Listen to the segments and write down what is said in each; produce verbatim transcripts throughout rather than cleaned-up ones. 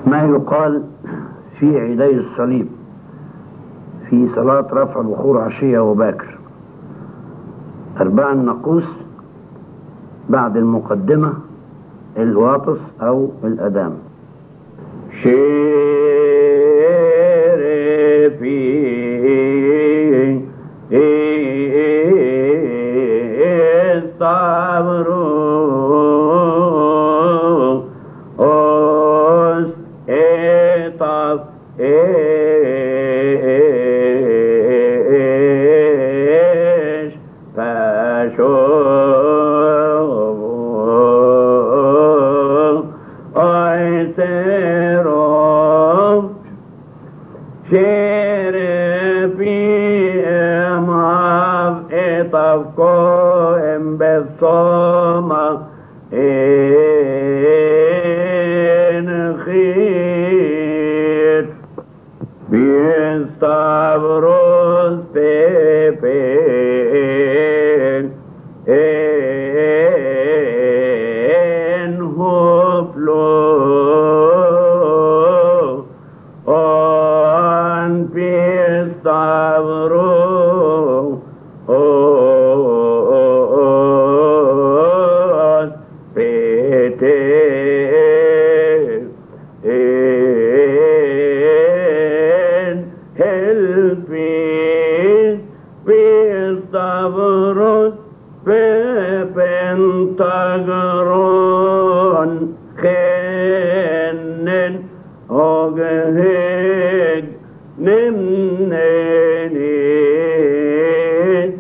ما يقال في عيدي الصليب في صلاة رفع البخور عشية وباكر. أرباع الناقوس بعد المقدمة الواطس أو الأدام. شرفي استعبروا أس إطاف إيش فشوفوا أيسروا شرفي أمهاف إطافكو إمبثوما إن خير بيستعبروس بيبين إن هفلو أن بيستعبروس بيستعبروس ببنتقرون خنن أغهق نمنيني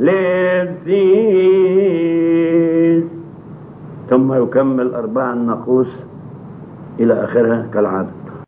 لبسيس. ثم يكمل أرباع الناقوس إلى آخرها كالعادة.